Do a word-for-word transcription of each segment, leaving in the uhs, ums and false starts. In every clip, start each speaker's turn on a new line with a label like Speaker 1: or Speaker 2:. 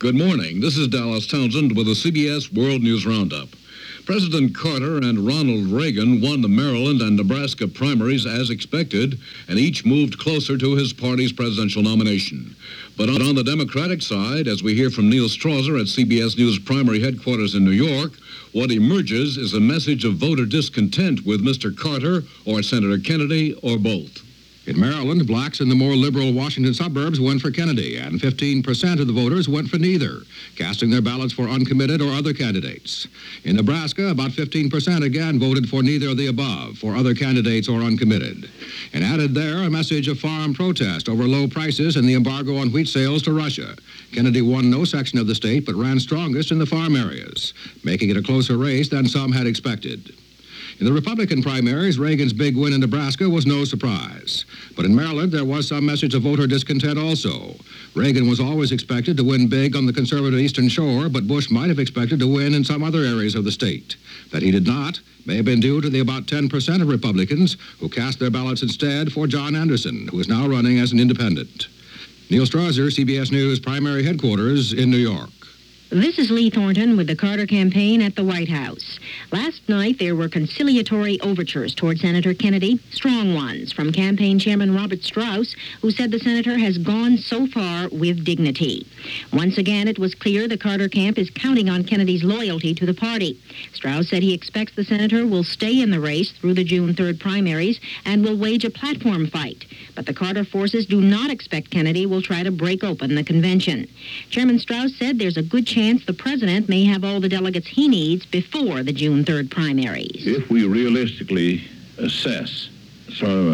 Speaker 1: Good morning. This is Dallas Townsend with the C B S World News Roundup. President Carter and Ronald Reagan won the Maryland and Nebraska primaries as expected, and each moved closer to his party's presidential nomination. But on the Democratic side, as we hear from Neil Strasser at C B S News primary headquarters in New York, what emerges is a message of voter discontent with Mister Carter or Senator Kennedy or both.
Speaker 2: In Maryland, blacks in the more liberal Washington suburbs went for Kennedy, and fifteen percent of the voters went for neither, casting their ballots for uncommitted or other candidates. In Nebraska, about fifteen percent again voted for neither of the above, for other candidates or uncommitted. And added there, a message of farm protest over low prices and the embargo on wheat sales to Russia. Kennedy won no section of the state, but ran strongest in the farm areas, making it a closer race than some had expected. In the Republican primaries, Reagan's big win in Nebraska was no surprise. But in Maryland, there was some message of voter discontent also. Reagan was always expected to win big on the conservative Eastern Shore, but Bush might have expected to win in some other areas of the state. That he did not may have been due to the about ten percent of Republicans who cast their ballots instead for John Anderson, who is now running as an independent. Neil Strasser, C B S News primary headquarters in New York.
Speaker 3: This is Lee Thornton with the Carter campaign at the White House. Last night, there were conciliatory overtures toward Senator Kennedy, strong ones from campaign chairman Robert Strauss, who said the senator has gone so far with dignity. Once again, it was clear the Carter camp is counting on Kennedy's loyalty to the party. Strauss said he expects the senator will stay in the race through the June third primaries and will wage a platform fight. But the Carter forces do not expect Kennedy will try to break open the convention. Chairman Strauss said there's a good chance the president may have all the delegates he needs before the June third primaries.
Speaker 4: If we realistically assess sort of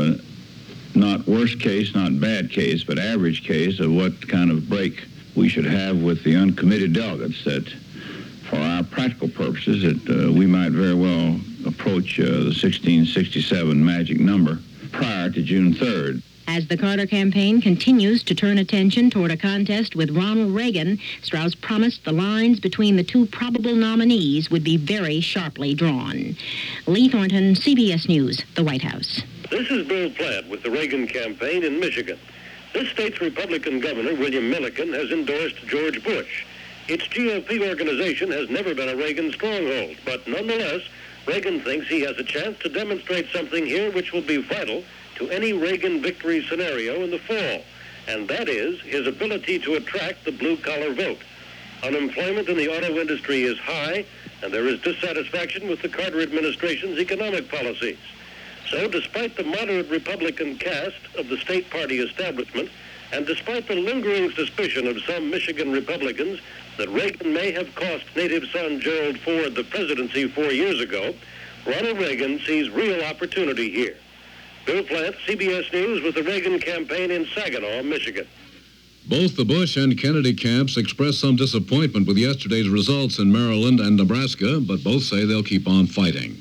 Speaker 4: a not worst case, not bad case, but average case of what kind of break we should have with the uncommitted delegates, that for our practical purposes, that uh, we might very well approach uh, the sixteen sixty-seven magic number prior to June third.
Speaker 3: As the Carter campaign continues to turn attention toward a contest with Ronald Reagan, Strauss promised the lines between the two probable nominees would be very sharply drawn. Lee Thornton, C B S News, the White House.
Speaker 5: This is Bill Platt with the Reagan campaign in Michigan. This state's Republican governor, William Milliken, has endorsed George Bush. Its G O P organization has never been a Reagan stronghold, but nonetheless, Reagan thinks he has a chance to demonstrate something here which will be vital to any Reagan victory scenario in the fall, and that is his ability to attract the blue-collar vote. Unemployment in the auto industry is high, and there is dissatisfaction with the Carter administration's economic policies. So despite the moderate Republican cast of the state party establishment, and despite the lingering suspicion of some Michigan Republicans that Reagan may have cost native son Gerald Ford the presidency four years ago, Ronald Reagan sees real opportunity here. Bill Platt, C B S News, with the Reagan campaign in Saginaw, Michigan.
Speaker 1: Both the Bush and Kennedy camps expressed some disappointment with yesterday's results in Maryland and Nebraska, but both say they'll keep on fighting.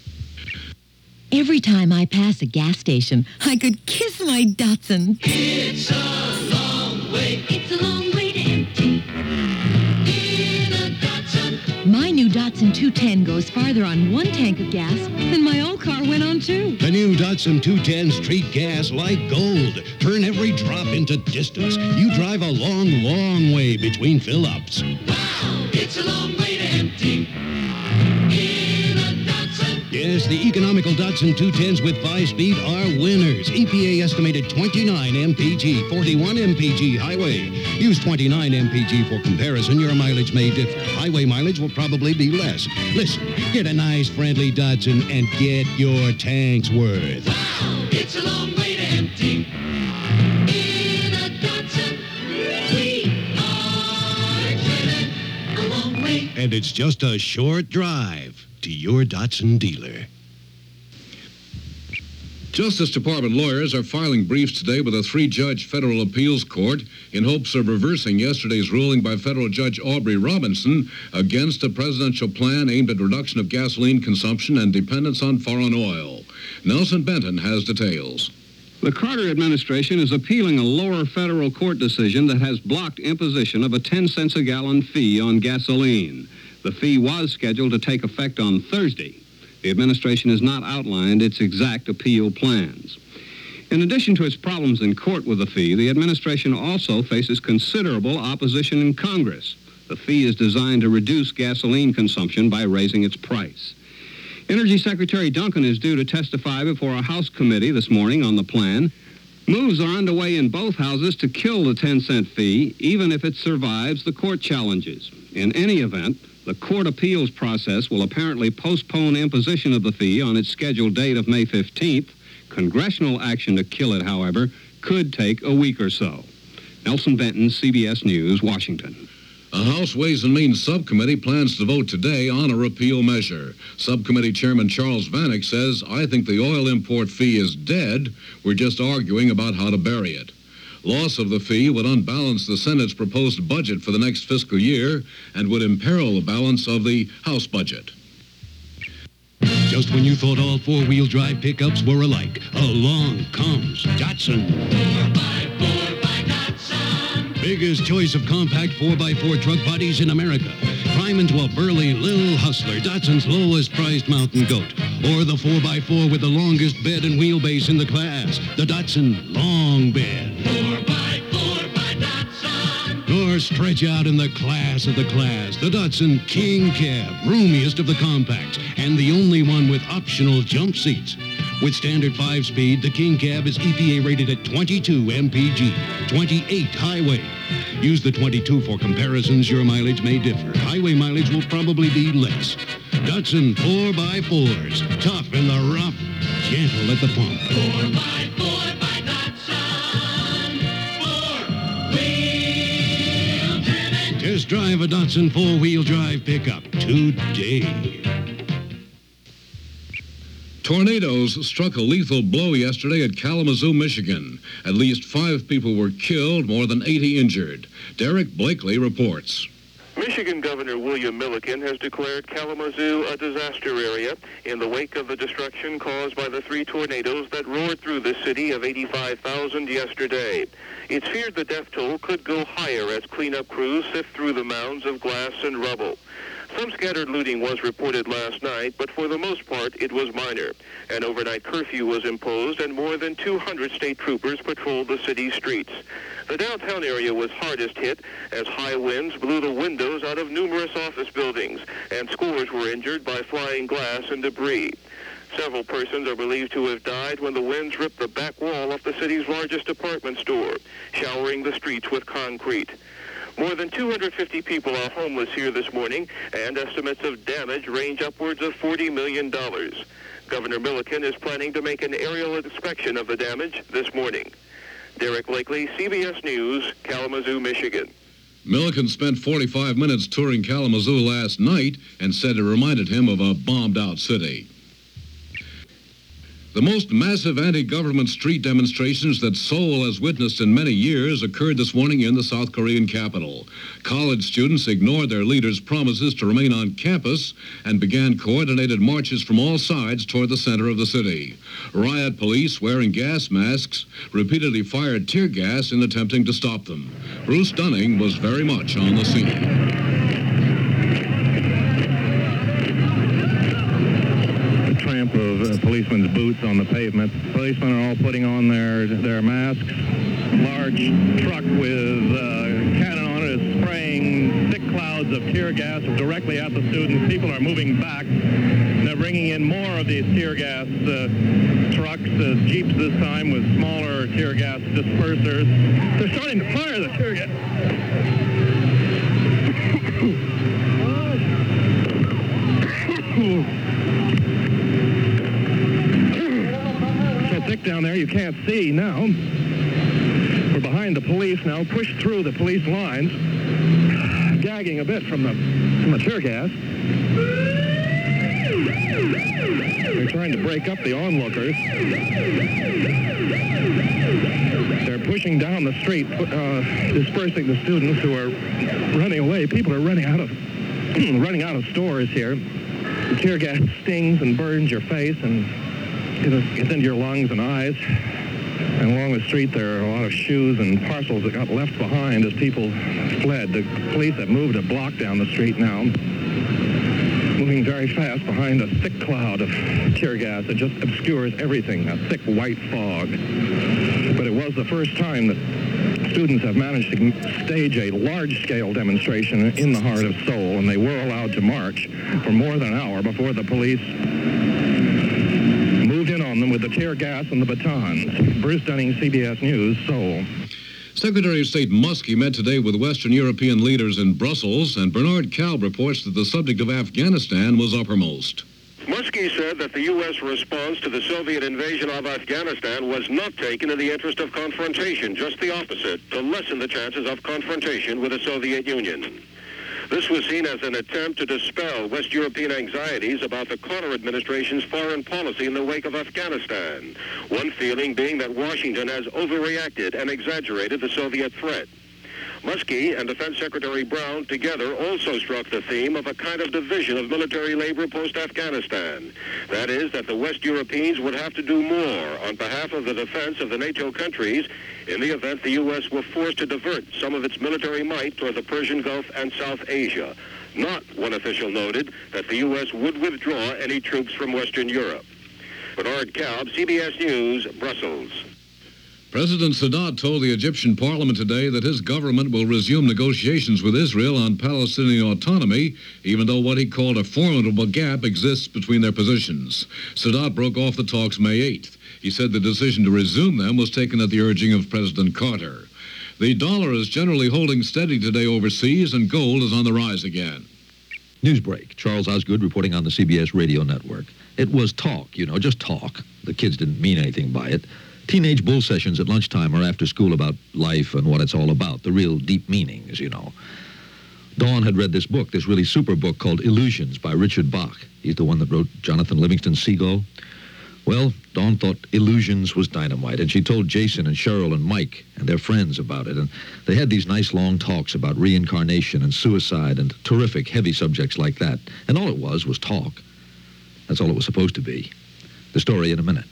Speaker 6: Every time I pass a gas station, I could kiss my Datsun.
Speaker 7: It's a long way.
Speaker 6: It's a long way to empty.
Speaker 7: In a Datsun.
Speaker 6: My new Datsun two ten goes farther on one tank of gas than my old car went on two.
Speaker 8: The new Datsun two tens treat gas like gold. Turn every drop into distance. You drive a long, long way between fill-ups.
Speaker 7: Wow, it's a long way to empty. In a Datsun.
Speaker 8: Yes, the economical Datsun two tens with five-speed are winners. E P A estimated twenty-nine M P G, forty-one M P G highway. Use twenty-nine M P G for comparison. Your mileage may differ. Highway mileage will probably be less. Listen, get a nice, friendly Datsun and get your tank's worth.
Speaker 7: Wow, it's a long way to empty. In a Datsun, we are driven a long way.
Speaker 8: And it's just a short drive to your Datsun dealer.
Speaker 1: Justice Department lawyers are filing briefs today with a three-judge federal appeals court in hopes of reversing yesterday's ruling by federal judge Aubrey Robinson against a presidential plan aimed at reduction of gasoline consumption and dependence on foreign oil. Nelson Benton has details.
Speaker 9: The Carter administration is appealing a lower federal court decision that has blocked imposition of a ten cents a gallon fee on gasoline. The fee was scheduled to take effect on Thursday. The administration has not outlined its exact appeal plans. In addition to its problems in court with the fee, the administration also faces considerable opposition in Congress. The fee is designed to reduce gasoline consumption by raising its price. Energy Secretary Duncan is due to testify before a House committee this morning on the plan. Moves are underway in both houses to kill the ten cent fee, even if it survives the court challenges. In any event, the court appeals process will apparently postpone imposition of the fee on its scheduled date of May fifteenth. Congressional action to kill it, however, could take a week or so. Nelson Benton, C B S News, Washington.
Speaker 1: A House Ways and Means subcommittee plans to vote today on a repeal measure. Subcommittee Chairman Charles Vanek says, "I think the oil import fee is dead. We're just arguing about how to bury it." Loss of the fee would unbalance the Senate's proposed budget for the next fiscal year and would imperil the balance of the House budget.
Speaker 8: Just when you thought all four-wheel drive pickups were alike, along comes Datsun.
Speaker 7: four by four by Datsun.
Speaker 8: Biggest choice of compact four by four truck bodies in America. Climb into a burly little hustler, Datsun's lowest priced mountain goat. Or the four by four with the longest bed and wheelbase in the class, the Datsun Long Bed.
Speaker 7: four by four by Datsun.
Speaker 8: Or stretch out in the class of the class, the Datsun King Cab, roomiest of the compacts, and the only one with optional jump seats. With standard five-speed, the King Cab is E P A rated at twenty-two M P G, twenty-eight highway. Use the twenty-two for comparisons. Your mileage may differ. Highway mileage will probably be less. Datsun four by fours, tough in the rough, gentle at the pump.
Speaker 7: four by four by Datsun. Four-wheel driven.
Speaker 8: Test drive a Datsun four-wheel drive pickup today.
Speaker 1: Tornadoes struck a lethal blow yesterday at Kalamazoo, Michigan. At least five people were killed, more than eighty injured. Derek Blakely reports.
Speaker 10: Michigan Governor William Milliken has declared Kalamazoo a disaster area in the wake of the destruction caused by the three tornadoes that roared through the city of eighty-five thousand yesterday. It's feared the death toll could go higher as cleanup crews sift through the mounds of glass and rubble. Some scattered looting was reported last night, but for the most part, it was minor. An overnight curfew was imposed, and more than two hundred state troopers patrolled the city's streets. The downtown area was hardest hit as high winds blew the windows out of numerous office buildings, and scores were injured by flying glass and debris. Several persons are believed to have died when the winds ripped the back wall of the city's largest department store, showering the streets with concrete. More than two hundred fifty people are homeless here this morning, and estimates of damage range upwards of forty million dollars. Governor Milliken is planning to make an aerial inspection of the damage this morning. Derek Blakely, C B S News, Kalamazoo, Michigan.
Speaker 1: Milliken spent forty-five minutes touring Kalamazoo last night and said it reminded him of a bombed-out city. The most massive anti-government street demonstrations that Seoul has witnessed in many years occurred this morning in the South Korean capital. College students ignored their leaders' promises to remain on campus and began coordinated marches from all sides toward the center of the city. Riot police, wearing gas masks, repeatedly fired tear gas in attempting to stop them. Bruce Dunning was very much on the scene.
Speaker 11: Tramp of uh, policemen's boots on the pavement. Policemen are all putting on their their masks. Large truck with uh, cannon on it is spraying thick clouds of tear gas directly at the students. People are moving back. They're bringing in more of these tear gas uh, trucks, uh, jeeps this time with smaller tear gas dispersers. They're starting to fire the tear gas. Thick down there, you can't see now. We're behind the police now, pushed through the police lines, gagging a bit from the, from the tear gas. They're trying to break up the onlookers. They're pushing down the street, uh, dispersing the students who are running away. People are running out of running out of stores here. The tear gas stings and burns your face and gets into your lungs and eyes. And along the street there are a lot of shoes and parcels that got left behind as people fled. The police have moved a block down the street now. moving very fast behind a thick cloud of tear gas that just obscures everything, a thick white fog. But it was the first time that students have managed to stage a large-scale demonstration in the heart of Seoul, and they were allowed to march for more than an hour before the police moved in on them with the tear gas and the batons. Bruce Dunning, C B S News, Seoul.
Speaker 1: Secretary of State Muskie met today with Western European leaders in Brussels, and Bernard Kalb reports that the subject of Afghanistan was uppermost.
Speaker 5: Muskie said that the U S response to the Soviet invasion of Afghanistan was not taken in the interest of confrontation, just the opposite, to lessen the chances of confrontation with the Soviet Union. This was seen as an attempt to dispel West European anxieties about the Carter administration's foreign policy in the wake of Afghanistan, one feeling being that Washington has overreacted and exaggerated the Soviet threat. Muskie and Defense Secretary Brown together also struck the theme of a kind of division of military labor post-Afghanistan. That is, that the West Europeans would have to do more on behalf of the defense of the NATO countries in the event the U S were forced to divert some of its military might toward the Persian Gulf and South Asia. Not, one official noted, that the U S would withdraw any troops from Western Europe. Bernard Kalb, C B S News, Brussels.
Speaker 1: President Sadat told the Egyptian parliament today that his government will resume negotiations with Israel on Palestinian autonomy, even though what he called a formidable gap exists between their positions. Sadat broke off the talks May eighth. He said the decision to resume them was taken at the urging of President Carter. The dollar is generally holding steady today overseas, and gold is on the rise again.
Speaker 12: Newsbreak. Charles Osgood reporting on the C B S radio network. It was talk, you know, just talk. The kids didn't mean anything by it. Teenage bull sessions at lunchtime or after school about life and what it's all about, the real deep meanings, you know. Dawn had read this book, this really super book called Illusions by Richard Bach. He's the one that wrote Jonathan Livingston Seagull. Well, Dawn thought Illusions was dynamite, and she told Jason and Cheryl and Mike and their friends about it, and they had these nice long talks about reincarnation and suicide and terrific, heavy subjects like that. And all it was was talk. That's all it was supposed to be. The story in a minute.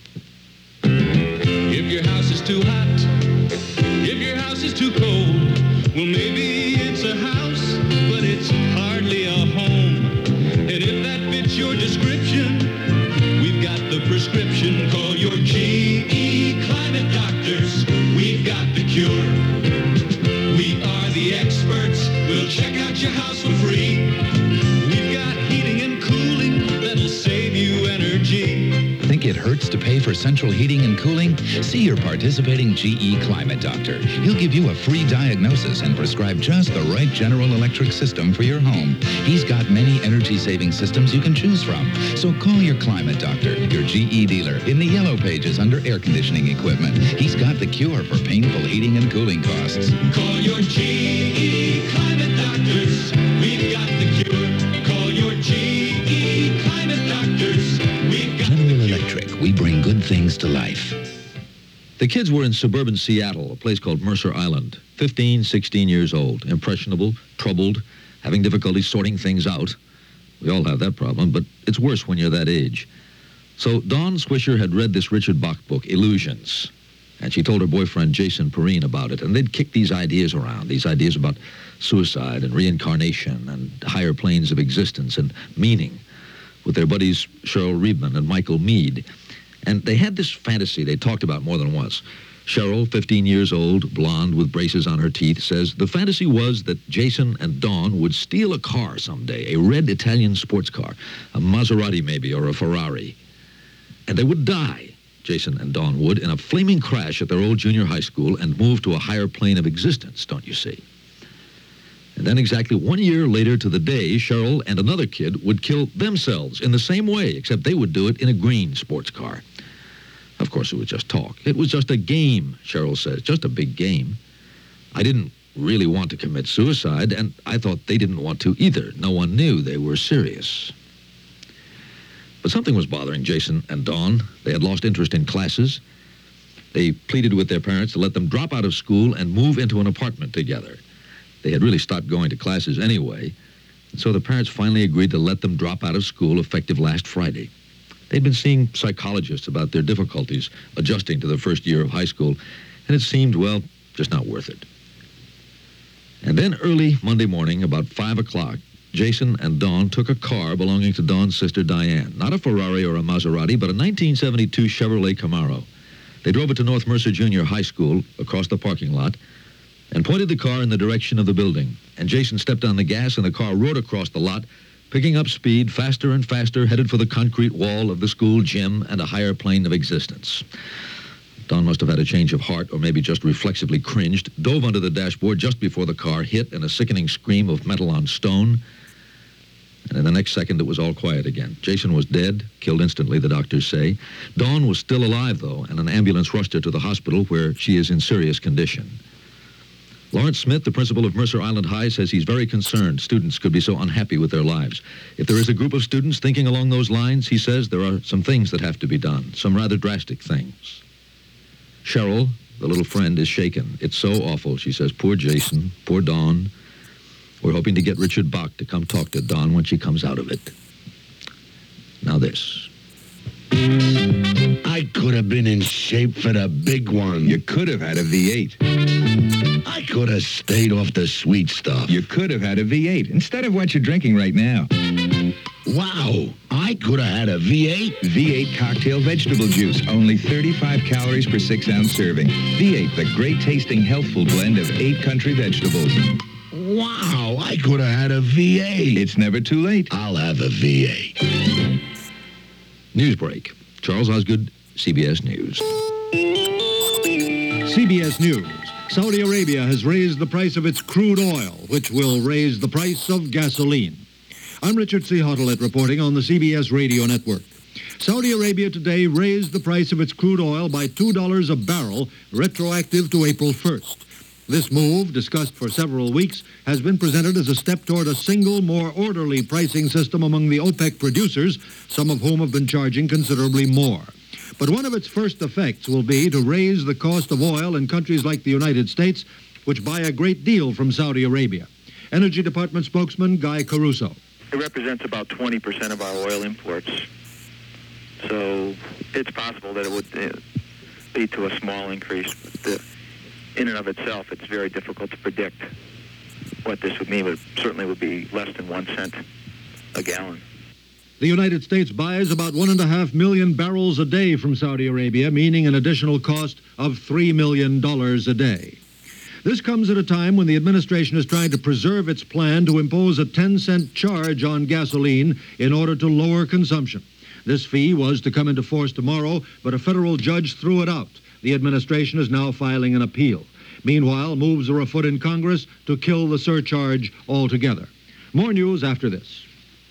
Speaker 7: If your house is too hot, if your house is too cold, well, maybe it's a house, but it's hardly a home. And if that fits your description, we've got the prescription. Call your G E Climate Doctors. We've got the cure. We are the experts. We'll check out your house for free. We've got heating and cooling that'll save you energy.
Speaker 13: Think it hurts to pay for central heating and cooling? See your participating G E Climate Doctor. He'll give you a free diagnosis and prescribe just the right General Electric system for your home. He's got many energy-saving systems you can choose from. So call your Climate Doctor, your G E dealer, in the yellow pages under air conditioning equipment. He's got the cure for painful heating and cooling costs.
Speaker 7: Call your G E Climate Doctors. We've got the cure. Call your G E Climate Doctors. We've got
Speaker 13: General Electric, we bring good things to life.
Speaker 12: The kids were in suburban Seattle, a place called Mercer Island, fifteen, sixteen years old, impressionable, troubled, having difficulty sorting things out. We all have that problem, but it's worse when you're that age. So Dawn Swisher had read this Richard Bach book, Illusions, and she told her boyfriend Jason Perrine about it, and they'd kicked these ideas around, these ideas about suicide and reincarnation and higher planes of existence and meaning with their buddies Cheryl Riebman and Michael Mead. And they had this fantasy they talked about more than once. Cheryl, fifteen years old, blonde with braces on her teeth, says the fantasy was that Jason and Dawn would steal a car someday, a red Italian sports car, a Maserati maybe, or a Ferrari. And they would die, Jason and Dawn would, in a flaming crash at their old junior high school and move to a higher plane of existence, don't you see? And then exactly one year later to the day, Cheryl and another kid would kill themselves in the same way, except they would do it in a green sports car. Of course, it was just talk. It was just a game, Cheryl says, just a big game. I didn't really want to commit suicide, and I thought they didn't want to either. No one knew they were serious. But something was bothering Jason and Dawn. They had lost interest in classes. They pleaded with their parents to let them drop out of school and move into an apartment together. They had really stopped going to classes anyway, and so the parents finally agreed to let them drop out of school effective last Friday. They'd been seeing psychologists about their difficulties adjusting to the first year of high school, and it seemed, well, just not worth it. And then early Monday morning, about five o'clock, Jason and Dawn took a car belonging to Dawn's sister Diane. Not a Ferrari or a Maserati, but a nineteen seventy-two Chevrolet Camaro. They drove it to North Mercer Junior High School across the parking lot and pointed the car in the direction of the building. And Jason stepped on the gas and the car rode across the lot, picking up speed faster and faster, headed for the concrete wall of the school gym and a higher plane of existence. Dawn must have had a change of heart, or maybe just reflexively cringed, dove under the dashboard just before the car hit in a sickening scream of metal on stone. And in the next second, it was all quiet again. Jason was dead, killed instantly, the doctors say. Dawn was still alive, though, and an ambulance rushed her to the hospital where she is in serious condition. Lawrence Smith, the principal of Mercer Island High, says he's very concerned students could be so unhappy with their lives. If there is a group of students thinking along those lines, he says there are some things that have to be done, some rather drastic things. Cheryl, the little friend, is shaken. It's so awful, she says. Poor Jason, poor Dawn. We're hoping to get Richard Bach to come talk to Dawn when she comes out of it. Now this.
Speaker 14: I could have been in shape for the big one.
Speaker 15: You could have had a V eight.
Speaker 14: I could have stayed off the sweet stuff.
Speaker 15: You could have had a V eight instead of what you're drinking right now.
Speaker 14: Wow, I could have had a V eight.
Speaker 15: V eight cocktail vegetable juice, only thirty-five calories per six-ounce serving. V eight, the great-tasting, healthful blend of eight country vegetables.
Speaker 14: Wow, I could have had a V eight.
Speaker 15: It's never too late.
Speaker 14: I'll have a V eight.
Speaker 12: News break. Charles Osgood, C B S News.
Speaker 16: C B S News. Saudi Arabia has raised the price of its crude oil, which will raise the price of gasoline. I'm Richard C. Hottelet reporting on the C B S Radio Network. Saudi Arabia today raised the price of its crude oil by two dollars a barrel, retroactive to April first. This move, discussed for several weeks, has been presented as a step toward a single, more orderly pricing system among the OPEC producers, some of whom have been charging considerably more. But one of its first effects will be to raise the cost of oil in countries like the United States, which buy a great deal from Saudi Arabia. Energy Department spokesman Guy Caruso.
Speaker 17: It represents about twenty percent of our oil imports. So it's possible that it would uh, lead to a small increase. But the, in and of itself, it's very difficult to predict what this would mean, but it certainly would be less than one cent a gallon.
Speaker 16: The United States buys about one and a half million barrels a day from Saudi Arabia, meaning an additional cost of three million dollars a day. This comes at a time when the administration is trying to preserve its plan to impose a ten cent charge on gasoline in order to lower consumption. This fee was to come into force tomorrow, but a federal judge threw it out. The administration is now filing an appeal. Meanwhile, moves are afoot in Congress to kill the surcharge altogether. More news after this.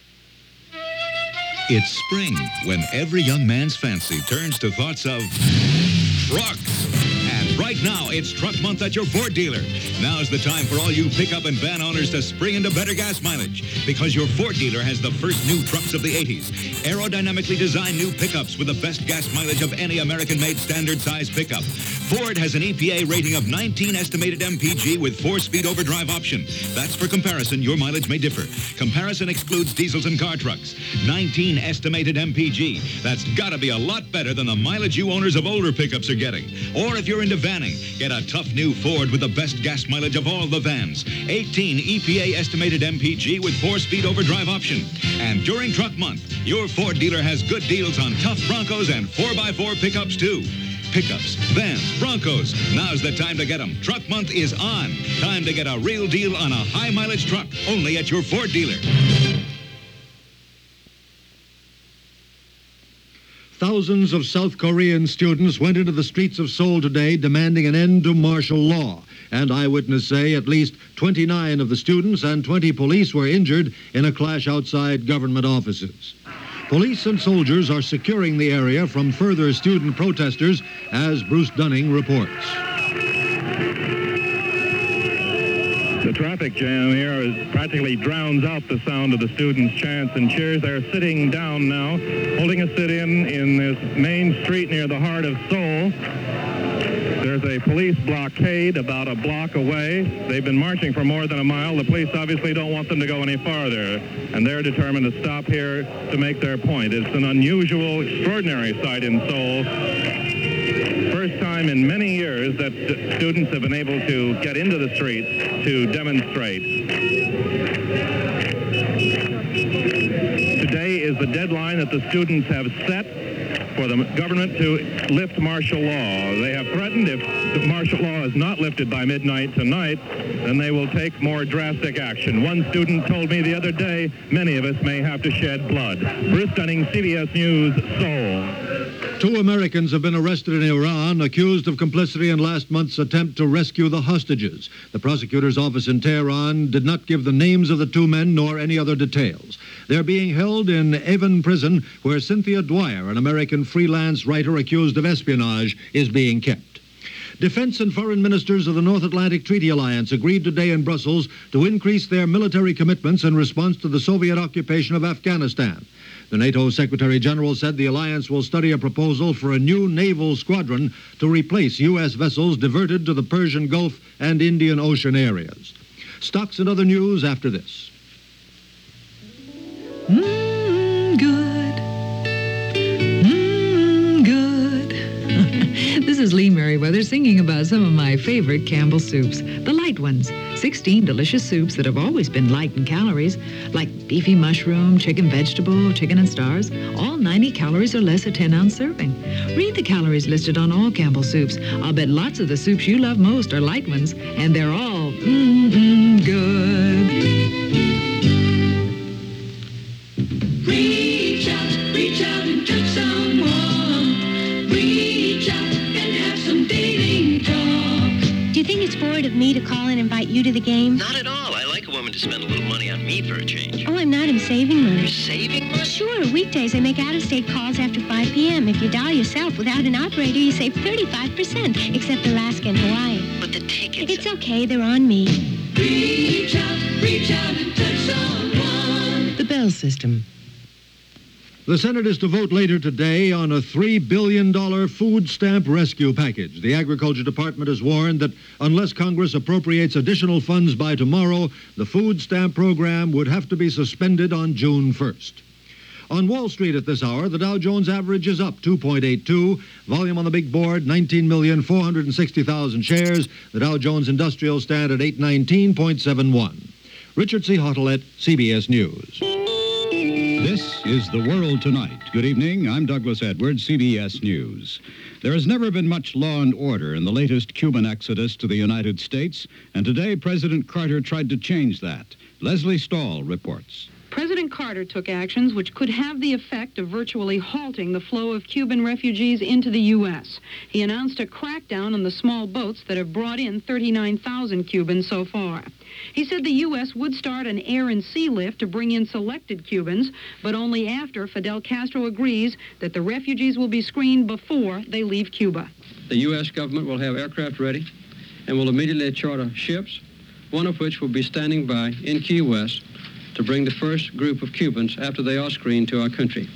Speaker 18: It's spring, when every young man's fancy turns to thoughts of trucks. And right now, it's Truck Month at your Ford dealer. Now's the time for all you pickup and van owners to spring into better gas mileage, because your Ford dealer has the first new trucks of the eighties. Aerodynamically designed new pickups with the best gas mileage of any American-made standard-size pickup. Ford has an E P A rating of nineteen estimated M P G with four-speed overdrive option. That's for comparison. Your mileage may differ. Comparison excludes diesels and car trucks. nineteen estimated M P G. That's got to be a lot better than the mileage you owners of older pickups are getting. Or if you're into vanning, get a tough new Ford with the best gas mileage of all the vans. eighteen E P A estimated M P G with four-speed overdrive option. And during Truck Month, your Ford dealer has good deals on tough Broncos and four by four pickups, too. Pickups, vans, Broncos. Now's the time to get them. Truck Month is on. Time to get a real deal on a high-mileage truck, only at your Ford dealer.
Speaker 16: Thousands of South Korean students went into the streets of Seoul today demanding an end to martial law. And eyewitnesses say at least twenty-nine of the students and twenty police were injured in a clash outside government offices. Police and soldiers are securing the area from further student protesters, as Bruce Dunning reports.
Speaker 11: The traffic jam here is practically drowns out the sound of the students' chants and cheers. They're sitting down now, holding a sit-in in this main street near the heart of Seoul. There's a police blockade about a block away. They've been marching for more than a mile. The police obviously don't want them to go any farther, and they're determined to stop here to make their point. It's an unusual, extraordinary sight in Seoul. First time in many years that st- students have been able to get into the streets to demonstrate. the deadline that the students have set for the government to lift martial law. They have threatened if the martial law is not lifted by midnight tonight, then they will take more drastic action. One student told me the other day, many of us may have to shed blood. Bruce Dunning, C B S News, Seoul.
Speaker 16: Two Americans have been arrested in Iran, accused of complicity in last month's attempt to rescue the hostages. The prosecutor's office in Tehran did not give the names of the two men nor any other details. They're being held in Avon Prison, where Cynthia Dwyer, an American freelance writer accused of espionage, is being kept. Defense and foreign ministers of the North Atlantic Treaty Alliance agreed today in Brussels to increase their military commitments in response to the Soviet occupation of Afghanistan. The NATO Secretary General said the alliance will study a proposal for a new naval squadron to replace U S vessels diverted to the Persian Gulf and Indian Ocean areas. Stocks and other news after this.
Speaker 19: Mmm, good. Mmm, good. This is Lee Merriweather singing about some of my favorite Campbell soups, the light ones. sixteen delicious soups that have always been light in calories, like beefy mushroom, chicken vegetable, chicken and stars, all ninety calories or less a ten-ounce serving. Read the calories listed on all Campbell soups. I'll bet lots of the soups you love most are light ones, and they're all mmm, good.
Speaker 7: Reach out, reach out and touch someone. Reach out and have some dating talk.
Speaker 20: Do you think it's forward of me to call and invite you to the game?
Speaker 21: Not at all. I like a woman to spend a little money on me for a change.
Speaker 20: Oh, I'm not. I'm saving money.
Speaker 21: You're saving money?
Speaker 20: Sure. Weekdays, I make out-of-state calls after five p.m. If you dial yourself without an operator, you save thirty-five percent, except Alaska and Hawaii.
Speaker 21: But the tickets...
Speaker 20: It's okay. They're on me.
Speaker 7: Reach out, reach out and touch someone.
Speaker 19: The Bell System.
Speaker 16: The Senate is to vote later today on a three billion dollars food stamp rescue package. The Agriculture Department has warned that unless Congress appropriates additional funds by tomorrow, the food stamp program would have to be suspended on June first. On Wall Street at this hour, the Dow Jones average is up two point eight two. Volume on the big board, nineteen million four hundred sixty thousand shares. The Dow Jones Industrial stand at eight nineteen point seven one. Richard C. Hottelet, C B S News.
Speaker 22: This is The World Tonight. Good evening. I'm Douglas Edwards, C B S News. There has never been much law and order in the latest Cuban exodus to the United States, and today President Carter tried to change that. Leslie Stahl reports.
Speaker 23: President Carter took actions which could have the effect of virtually halting the flow of Cuban refugees into the U S. He announced a crackdown on the small boats that have brought in thirty-nine thousand Cubans so far. He said the U S would start an air and sea lift to bring in selected Cubans, but only after Fidel Castro agrees that the refugees will be screened before they leave Cuba.
Speaker 24: The U S government will have aircraft ready and will immediately charter ships, one of which will be standing by in Key West to bring the first group of Cubans after they are screened to our country.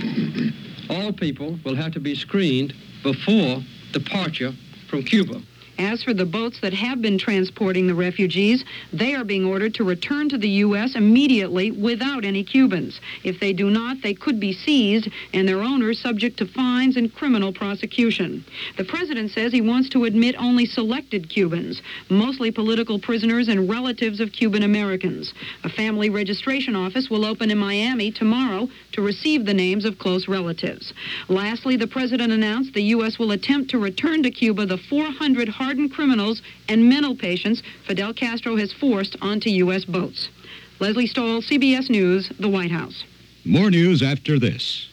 Speaker 24: All people will have to be screened before departure from Cuba.
Speaker 23: As for the boats that have been transporting the refugees, they are being ordered to return to the U S immediately without any Cubans. If they do not, they could be seized and their owners subject to fines and criminal prosecution. The president says he wants to admit only selected Cubans, mostly political prisoners and relatives of Cuban Americans. A family registration office will open in Miami tomorrow to receive the names of close relatives. Lastly, the president announced the U S will attempt to return to Cuba the four hundred hardened criminals and mental patients Fidel Castro has forced onto U S boats. Leslie Stahl, C B S News, the White House.
Speaker 22: More news after this.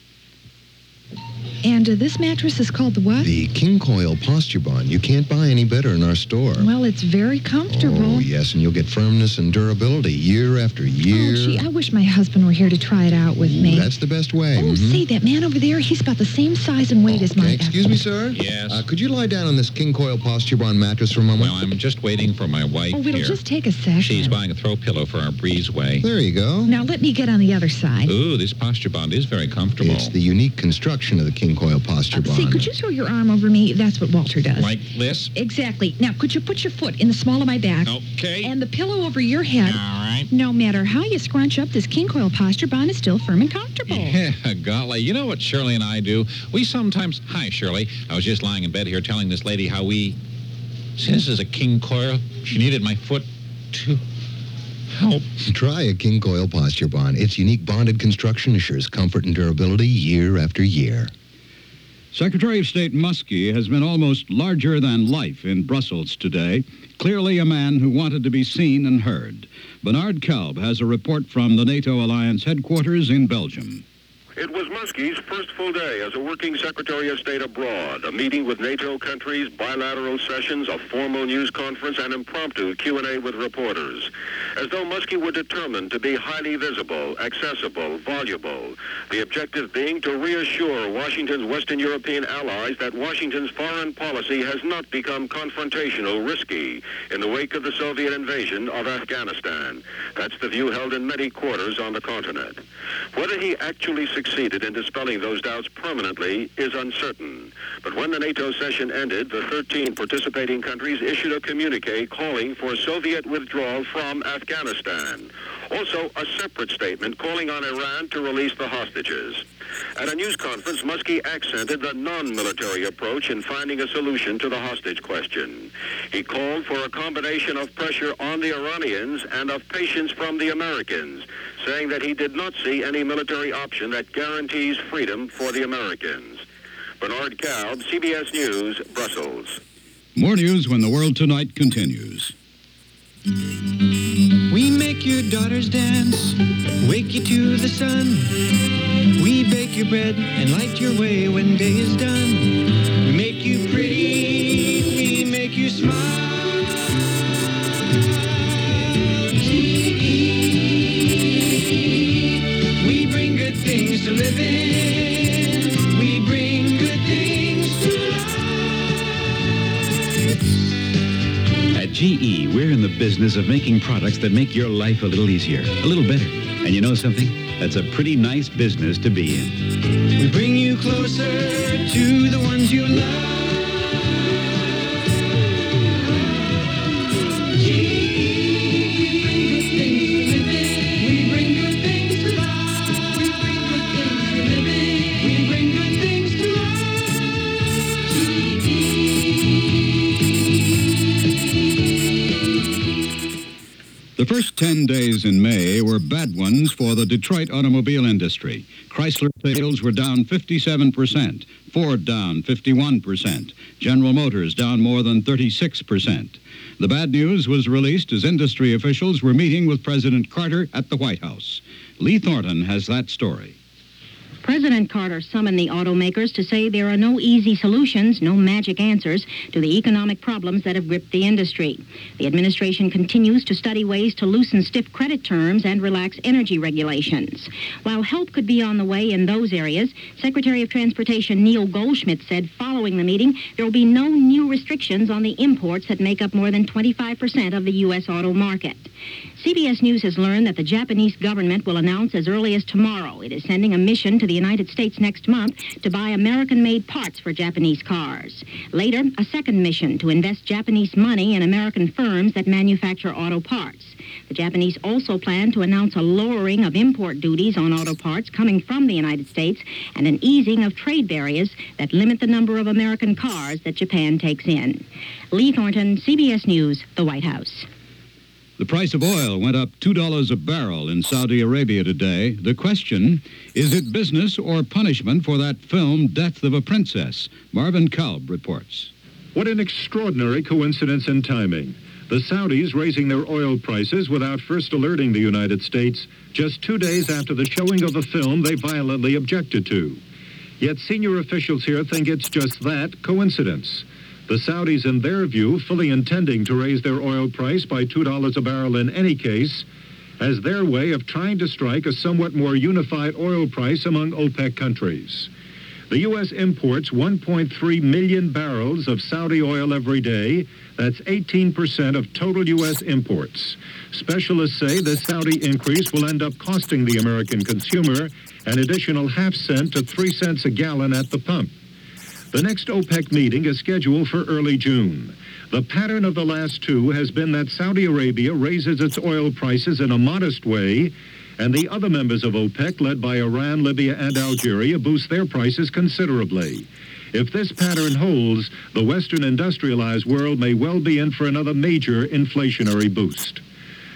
Speaker 25: And uh, this mattress is called the what?
Speaker 26: The King Coil Posture Bond. You can't buy any better in our store.
Speaker 25: Well, it's very comfortable.
Speaker 26: Oh, yes, and you'll get firmness and durability year after year.
Speaker 25: Oh, gee, I wish my husband were here to try it out with me.
Speaker 26: That's the best way.
Speaker 25: Oh,
Speaker 26: mm-hmm.
Speaker 25: see, that man over there, he's about the same size and weight
Speaker 26: okay.
Speaker 25: as my...
Speaker 26: Excuse me, sir?
Speaker 27: Yes?
Speaker 26: Uh, could you lie down on this King Coil Posture Bond mattress for a moment?
Speaker 27: Well, I'm just waiting for my wife
Speaker 25: Oh, it'll
Speaker 27: here.
Speaker 25: just take a second.
Speaker 27: She's buying a throw pillow for our breezeway.
Speaker 26: There you go.
Speaker 25: Now, let me get on the other side.
Speaker 27: Ooh, this Posture Bond is very comfortable.
Speaker 26: It's the unique construction of the King Coil Posture Bond.
Speaker 25: See, could you throw your arm over me? That's what Walter does.
Speaker 27: Like this?
Speaker 25: Exactly. Now, could you put your foot in the small of my back?
Speaker 27: Okay.
Speaker 25: And the pillow over your head.
Speaker 27: All right.
Speaker 25: No matter how you scrunch up, this King Coil Posture Bond is still firm and comfortable.
Speaker 27: Yeah, golly. You know what Shirley and I do? We sometimes... Hi, Shirley. I was just lying in bed here telling this lady how we... See, this is a King Coil. She needed my foot to... help.
Speaker 26: Try a King Coil Posture Bond. Its unique bonded construction assures comfort and durability year after year.
Speaker 22: Secretary of State Muskie has been almost larger than life in Brussels today. Clearly a man who wanted to be seen and heard. Bernard Kalb has a report from the NATO Alliance headquarters in Belgium.
Speaker 5: It was Muskie's first full day as a working Secretary of State abroad, a meeting with NATO countries, bilateral sessions, a formal news conference, and impromptu Q and A with reporters. As though Muskie were determined to be highly visible, accessible, voluble, the objective being to reassure Washington's Western European allies that Washington's foreign policy has not become confrontational, risky, in the wake of the Soviet invasion of Afghanistan. That's the view held in many quarters on the continent. Whether he actually succeeded in dispelling those doubts permanently is uncertain. But when the NATO session ended, the thirteen participating countries issued a communique calling for Soviet withdrawal from Afghanistan. Also, a separate statement calling on Iran to release the hostages. At a news conference, Muskie accented the non-military approach in finding a solution to the hostage question. He called for a combination of pressure on the Iranians and of patience from the Americans, saying that he did not see any military option that guarantees freedom for the Americans. Bernard Kalb, C B S News, Brussels.
Speaker 22: More news when the World Tonight continues.
Speaker 7: We make your daughters dance, wake you to the sun. We bake your bread and light your way when day is done. We make you pretty, we make you smile. G E, we bring good things to live in. We bring good things to life.
Speaker 2: At G E, we're in the business of making products that make your life a little easier, a little better. And you know something? That's a pretty nice business to be in.
Speaker 7: We bring you closer to the ones you love. G E, we bring good things to life. We bring good things to living. We bring good things to
Speaker 22: The first ten days in May were bad ones for the Detroit automobile industry. Chrysler sales were down fifty-seven percent, Ford down fifty-one percent, General Motors down more than thirty-six percent. The bad news was released as industry officials were meeting with President Carter at the White House. Lee Thornton has that story.
Speaker 3: President Carter summoned the automakers to say there are no easy solutions, no magic answers to the economic problems that have gripped the industry. The administration continues to study ways to loosen stiff credit terms and relax energy regulations. While help could be on the way in those areas, Secretary of Transportation Neil Goldschmidt said following the meeting there will be no new restrictions on the imports that make up more than twenty-five percent of the U S auto market. C B S News has learned that the Japanese government will announce as early as tomorrow it is sending a mission to the United States next month to buy American-made parts for Japanese cars. Later, a second mission to invest Japanese money in American firms that manufacture auto parts. The Japanese also plan to announce a lowering of import duties on auto parts coming from the United States and an easing of trade barriers that limit the number of American cars that Japan takes in. Lee Thornton, C B S News, the White House.
Speaker 22: The price of oil went up two dollars a barrel in Saudi Arabia today. The question, is it business or punishment for that film, Death of a Princess? Marvin Kalb reports.
Speaker 4: What an extraordinary coincidence in timing. The Saudis raising their oil prices without first alerting the United States just two days after the showing of a film they violently objected to. Yet senior officials here think it's just that, coincidence. The Saudis, in their view, fully intending to raise their oil price by two dollars a barrel in any case, as their way of trying to strike a somewhat more unified oil price among OPEC countries. The U S imports one point three million barrels of Saudi oil every day. That's eighteen percent of total U S imports. Specialists say the Saudi increase will end up costing the American consumer an additional half cent to three cents a gallon at the pump. The next OPEC meeting is scheduled for early June. The pattern of the last two has been that Saudi Arabia raises its oil prices in a modest way, and the other members of OPEC, led by Iran, Libya, and Algeria, boost their prices considerably. If this pattern holds, the Western industrialized world may well be in for another major inflationary boost.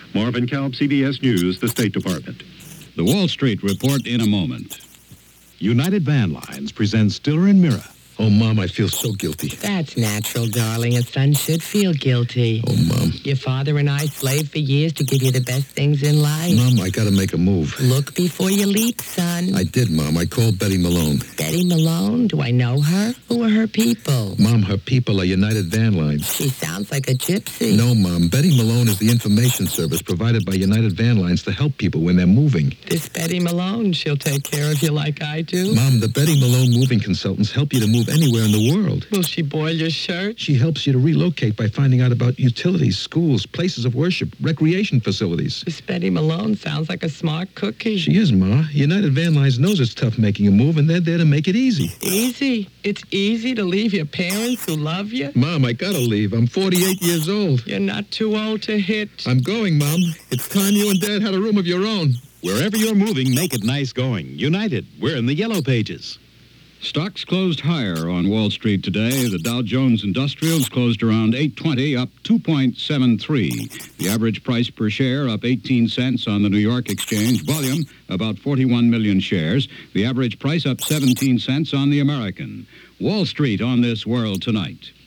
Speaker 4: Marvin Kalb, C B S News, the State Department.
Speaker 22: The Wall Street Report in a moment.
Speaker 1: United Van Lines presents Stiller and Mira.
Speaker 26: Oh, Mom, I feel so guilty.
Speaker 6: That's natural, darling. A son should feel guilty.
Speaker 26: Oh, Mom.
Speaker 6: Your father and I slaved for years to give you the best things in life.
Speaker 26: Mom, I gotta make a move.
Speaker 6: Look before you leap, son.
Speaker 26: I did, Mom. I called Betty Malone.
Speaker 6: Betty Malone? Do I know her? Who are her people?
Speaker 26: Mom, her people are United Van Lines.
Speaker 6: She sounds like a gypsy.
Speaker 26: No, Mom. Betty Malone is the information service provided by United Van Lines to help people when they're moving.
Speaker 6: This Betty Malone, she'll take care of you like I do.
Speaker 26: Mom, the Betty Malone moving consultants help you to move anywhere in the world.
Speaker 6: Will she boil your shirt?
Speaker 26: She helps you to relocate by finding out about utilities, schools, places of worship, recreation facilities.
Speaker 6: This Betty Malone sounds like a smart cookie.
Speaker 26: She is, Ma. United Van Lines knows it's tough making a move, and they're there to make it easy.
Speaker 6: Easy? It's easy to leave your parents who love you?
Speaker 26: Mom, I gotta leave. I'm forty-eight years old.
Speaker 6: You're not too old to hit.
Speaker 26: I'm going, Mom. It's time you and Dad had a room of your own.
Speaker 1: Wherever you're moving, make it nice going. United, we're in the yellow pages.
Speaker 22: Stocks closed higher on Wall Street today. The Dow Jones Industrials closed around eight twenty, up two point seven three. The average price per share up eighteen cents on the New York Exchange. Volume about forty-one million shares. The average price up seventeen cents on the American. Wall Street on This World Tonight.